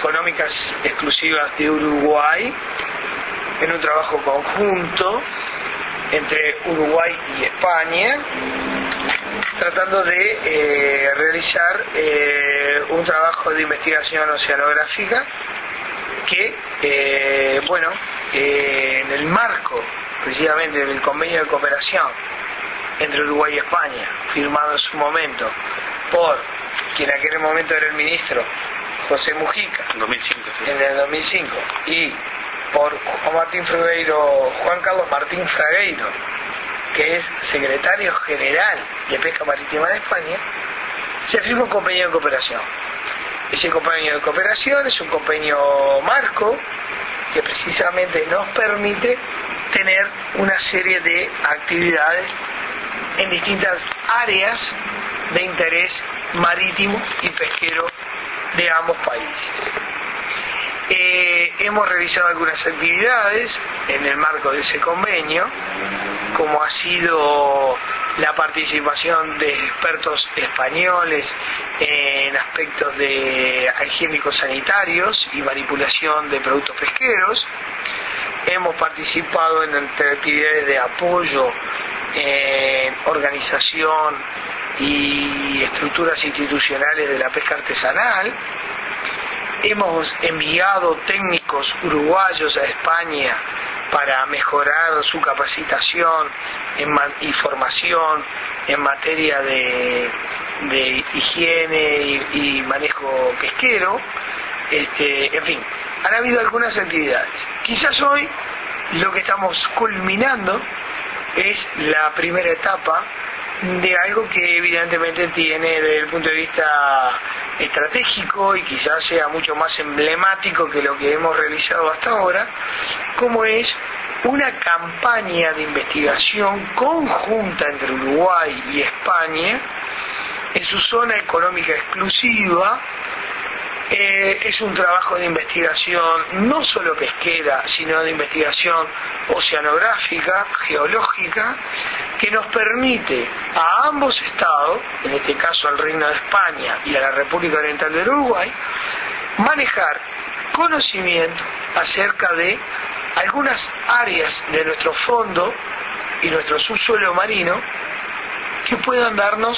económicas exclusivas de Uruguay, en un trabajo conjunto entre Uruguay y España, tratando de realizar un trabajo de investigación oceanográfica que, en el marco precisamente del convenio de cooperación entre Uruguay y España, firmado en su momento por quien en aquel momento era el ministro José Mujica, en el 2005, y por Juan Carlos Martín Fragueiro, que es secretario general de Pesca Marítima de España, se firma un convenio de cooperación. Ese convenio de cooperación es un convenio marco que precisamente nos permite tener una serie de actividades en distintas áreas de interés marítimo y pesquero de ambos países. Hemos realizado algunas actividades en el marco de ese convenio, como ha sido la participación de expertos españoles en aspectos de higiénicos sanitarios y manipulación de productos pesqueros. Hemos participado en actividades de apoyo en organización y estructuras institucionales de la pesca artesanal. Hemos enviado técnicos uruguayos a España para mejorar su capacitación y formación en materia de higiene y manejo pesquero. En fin, han habido algunas actividades. Quizás hoy lo que estamos culminando es la primera etapa de algo que evidentemente tiene desde el punto de vista estratégico y quizás sea mucho más emblemático que lo que hemos realizado hasta ahora, como es una campaña de investigación conjunta entre Uruguay y España en su zona económica exclusiva. Es un trabajo de investigación no solo pesquera, sino de investigación oceanográfica, geológica, que nos permite a ambos estados, en este caso al Reino de España y a la República Oriental del Uruguay, manejar conocimiento acerca de algunas áreas de nuestro fondo y nuestro subsuelo marino que puedan darnos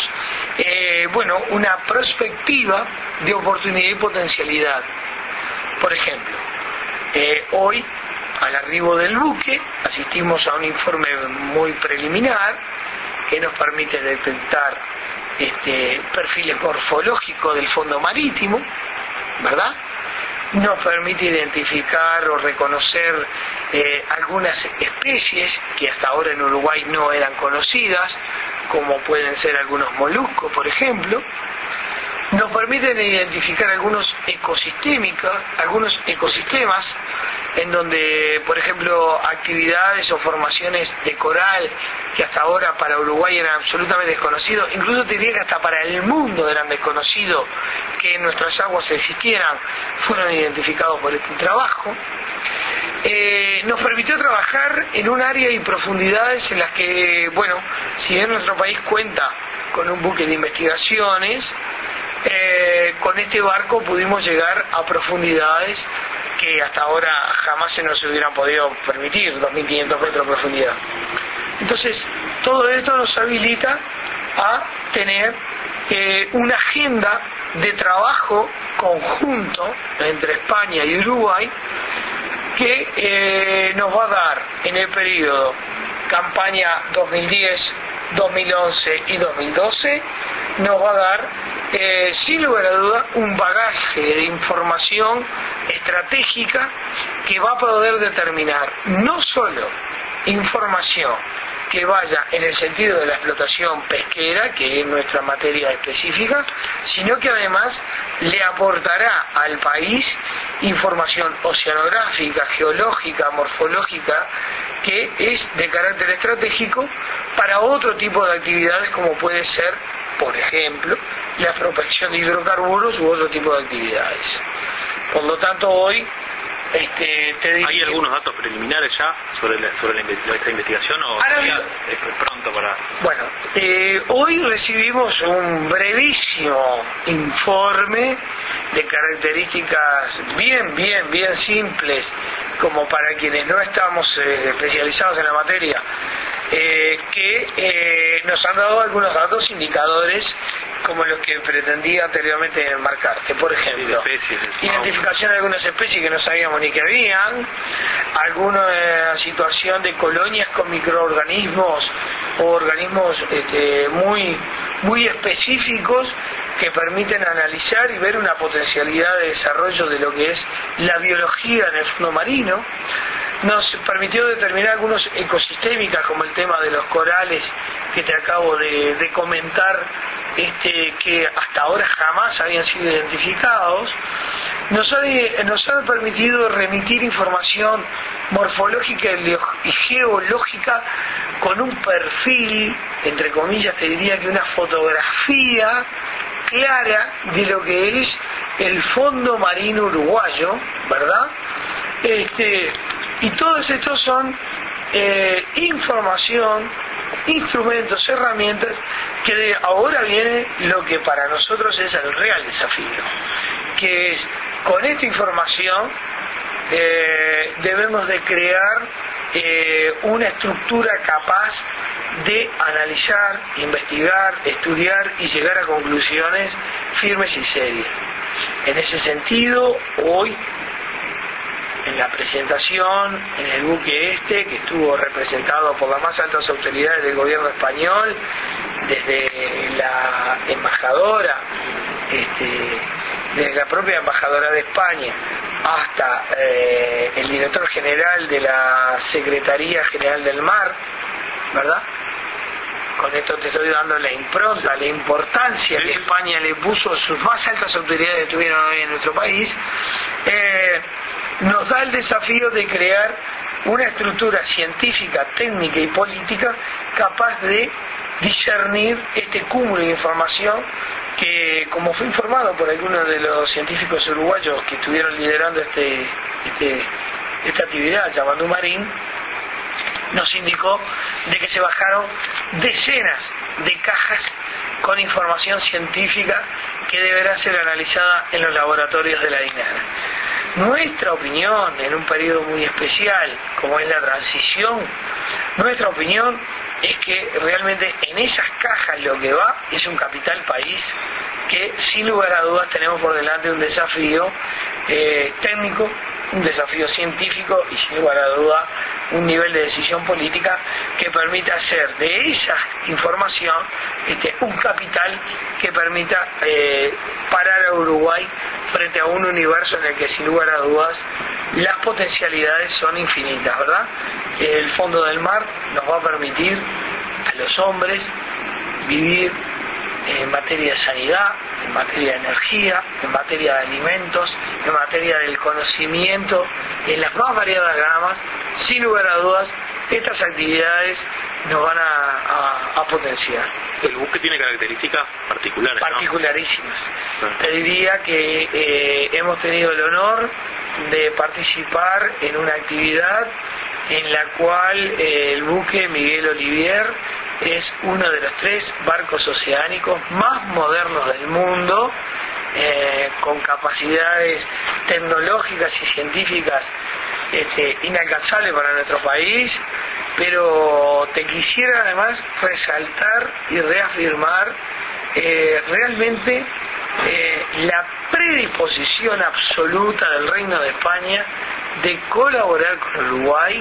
una perspectiva de oportunidad y potencialidad. Por ejemplo, hoy al arribo del buque asistimos a un informe muy preliminar que nos permite detectar perfiles morfológicos del fondo marítimo, ¿verdad? Nos permite identificar o reconocer algunas especies que hasta ahora en Uruguay no eran conocidas, como pueden ser algunos moluscos, por ejemplo. Nos permiten identificar algunos ecosistemas en donde, por ejemplo, actividades o formaciones de coral que hasta ahora para Uruguay eran absolutamente desconocidos, incluso te diría que hasta para el mundo eran desconocidos que en nuestras aguas existieran, fueron identificados por este trabajo. Nos permitió trabajar en un área y profundidades en las que, si bien nuestro país cuenta con un buque de investigaciones, con este barco pudimos llegar a profundidades que hasta ahora jamás se nos hubieran podido permitir, 2.500 metros de profundidad. Entonces, todo esto nos habilita a tener una agenda de trabajo conjunto entre España y Uruguay que nos va a dar en el periodo campaña 2010, 2011 y 2012, nos va a dar sin lugar a duda un bagaje de información estratégica que va a poder determinar no solo información que vaya en el sentido de la explotación pesquera, que es nuestra materia específica, sino que además le aportará al país información oceanográfica, geológica, morfológica, que es de carácter estratégico para otro tipo de actividades como puede ser, por ejemplo, la prospección de hidrocarburos u otro tipo de actividades. Por lo tanto, hoy te diría... ¿Hay algunos datos preliminares ya sobre esta investigación o es pronto para...? Bueno, hoy recibimos un brevísimo informe de características bien simples, como para quienes no estamos especializados en la materia, que nos han dado algunos datos indicadores como los que pretendía anteriormente enmarcarte. Por ejemplo, identificación de algunas especies que no sabíamos ni que habían, alguna situación de colonias con microorganismos o organismos muy específicos que permiten analizar y ver una potencialidad de desarrollo de lo que es la biología en el fondo marino. Nos permitió determinar algunos ecosistémicas, como el tema de los corales que te acabo de comentar, que hasta ahora jamás habían sido identificados. Nos ha permitido remitir información morfológica y geológica con un perfil, entre comillas te diría que una fotografía clara de lo que es el fondo marino uruguayo, ¿verdad? Y todos estos son información, instrumentos, herramientas, que de ahora viene lo que para nosotros es el real desafío, que es, con esta información debemos de crear una estructura capaz de analizar, investigar, estudiar y llegar a conclusiones firmes y serias. En ese sentido, hoy, en la presentación, en el buque que estuvo representado por las más altas autoridades del gobierno español, desde la embajadora, desde la propia embajadora de España, hasta el director general de la Secretaría General del Mar, ¿verdad? Con esto te estoy dando la impronta, la importancia que España le puso a sus más altas autoridades que estuvieron hoy en nuestro país. Nos da el desafío de crear una estructura científica, técnica y política capaz de discernir este cúmulo de información que, como fue informado por algunos de los científicos uruguayos que estuvieron liderando esta actividad, Yamandú Marín, nos indicó de que se bajaron decenas de cajas con información científica que deberá ser analizada en los laboratorios de la DINAR. Nuestra opinión, en un periodo muy especial como es la transición, nuestra opinión es que realmente en esas cajas lo que va es un capital país que sin lugar a dudas tenemos por delante un desafío técnico, un desafío científico y sin lugar a duda un nivel de decisión política que permita hacer de esa información un capital que permita parar a Uruguay frente a un universo en el que sin lugar a dudas las potencialidades son infinitas, ¿verdad? El fondo del mar nos va a permitir a los hombres vivir en materia de sanidad, en materia de energía, en materia de alimentos, en materia del conocimiento, en las más variadas gamas. Sin lugar a dudas, estas actividades nos van a potenciar. El buque tiene características particulares, ¿no? Particularísimas. Te diría que hemos tenido el honor de participar en una actividad en la cual el buque Miguel Olivier es uno de los 3 barcos oceánicos más modernos del mundo, con capacidades tecnológicas y científicas inalcanzables para nuestro país, pero te quisiera además resaltar y reafirmar realmente la predisposición absoluta del Reino de España de colaborar con Uruguay,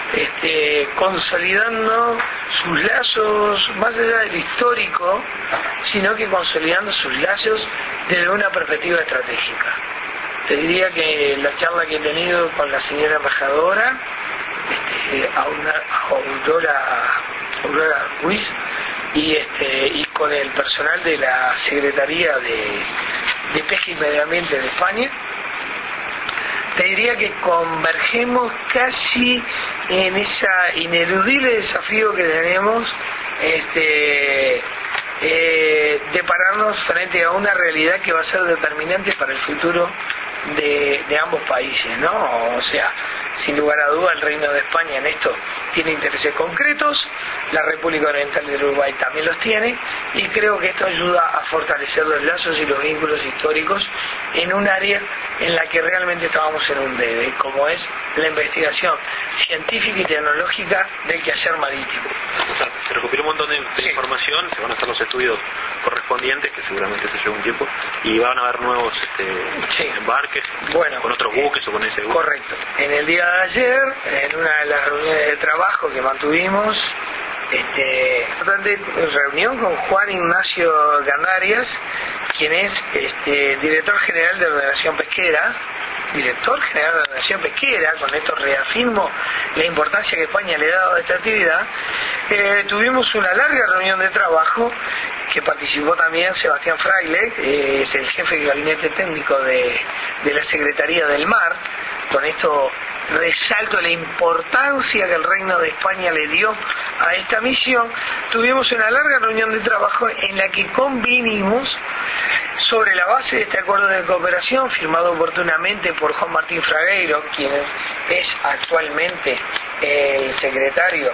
consolidando sus lazos más allá del histórico, sino que consolidando sus lazos desde una perspectiva estratégica. Te diría que la charla que he tenido con la señora embajadora, Aurora Ruiz, y con el personal de la Secretaría de Pesca y Medio Ambiente de España, te diría que convergemos casi en ese ineludible desafío que tenemos de pararnos frente a una realidad que va a ser determinante para el futuro de ambos países, ¿no? O sea, sin lugar a duda el Reino de España en esto tiene intereses concretos, la República Oriental del Uruguay también los tiene, y creo que esto ayuda a fortalecer los lazos y los vínculos históricos en un área en la que realmente estábamos en un debe, como es la investigación científica y tecnológica del quehacer marítimo. Se recopiló un montón de información, se van a hacer los estudios correspondientes, que seguramente se lleva un tiempo, y van a haber nuevos embarques, con otros buques o con ese buque. Correcto. En el día de ayer, en una de las reuniones de trabajo que mantuvimos, importante reunión con Juan Ignacio Gandarias, quien es director general de Ordenación Pesquera, con esto reafirmo la importancia que España le ha dado a esta actividad. Tuvimos una larga reunión de trabajo que participó también Sebastián Fraile, es el jefe de gabinete técnico de la Secretaría del Mar. Con esto resalto la importancia que el Reino de España le dio a esta misión. Tuvimos una larga reunión de trabajo en la que convinimos sobre la base de este acuerdo de cooperación firmado oportunamente por Juan Martín Fragueiro, quien es actualmente el secretario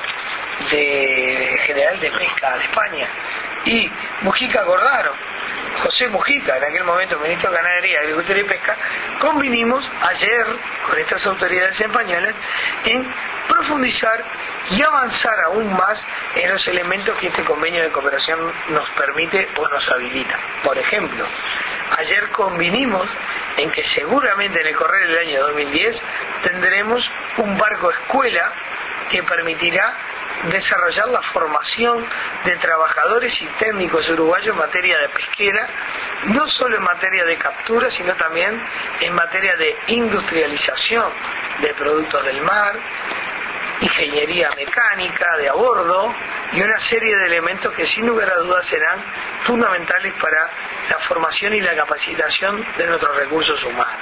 general de Pesca de España, y Mujica Cordaro, José Mujica, en aquel momento ministro de Ganadería, Agricultura y Pesca. Convinimos ayer con estas autoridades españolas en profundizar y avanzar aún más en los elementos que este convenio de cooperación nos permite o nos habilita. Por ejemplo, ayer convinimos en que seguramente en el correr del año 2010 tendremos un barco escuela que permitirá desarrollar la formación de trabajadores y técnicos uruguayos en materia de pesquera, no solo en materia de captura, sino también en materia de industrialización de productos del mar, ingeniería mecánica de a bordo y una serie de elementos que sin lugar a dudas serán fundamentales para la formación y la capacitación de nuestros recursos humanos.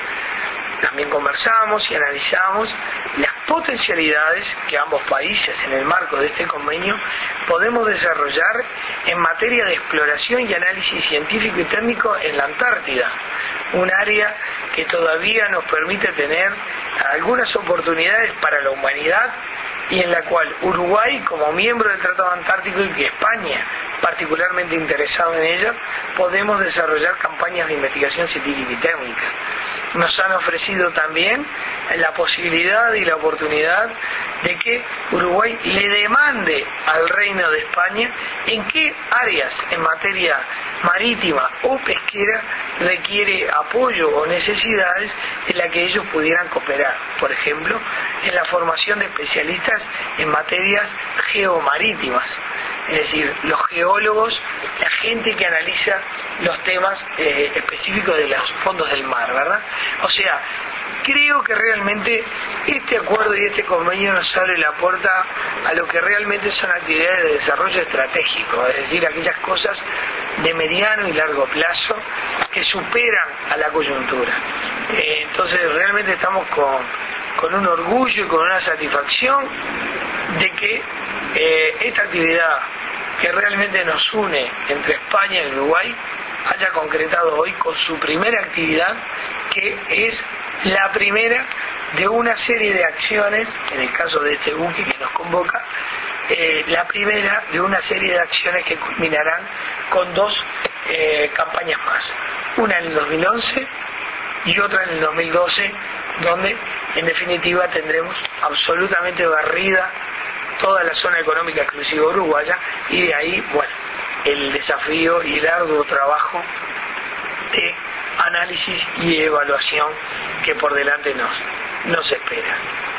También conversamos y analizamos las potencialidades que ambos países, en el marco de este convenio, podemos desarrollar en materia de exploración y análisis científico y técnico en la Antártida, un área que todavía nos permite tener algunas oportunidades para la humanidad y en la cual Uruguay, como miembro del Tratado Antártico, y que España particularmente interesado en ella, podemos desarrollar campañas de investigación científica y técnica. Nos han ofrecido también la posibilidad y la oportunidad de que Uruguay le demande al Reino de España en qué áreas en materia marítima o pesquera requiere apoyo o necesidades en las que ellos pudieran cooperar. Por ejemplo, en la formación de especialistas en materias geomarítimas, es decir, los geólogos, la gente que analiza los temas específicos de los fondos del mar, ¿verdad? O sea, creo que realmente este acuerdo y este convenio nos abre la puerta a lo que realmente son actividades de desarrollo estratégico, es decir, aquellas cosas de mediano y largo plazo que superan a la coyuntura. Entonces realmente estamos con un orgullo y con una satisfacción de que esta actividad que realmente nos une entre España y Uruguay haya concretado hoy con su primera actividad, que es la primera de una serie de acciones, en el caso de este buque que nos convoca, la primera de una serie de acciones que culminarán con dos campañas más, una en el 2011 y otra en el 2012, donde en definitiva tendremos absolutamente barrida toda la zona económica exclusiva uruguaya, y de ahí, bueno, el desafío y el arduo trabajo de análisis y evaluación que por delante nos espera.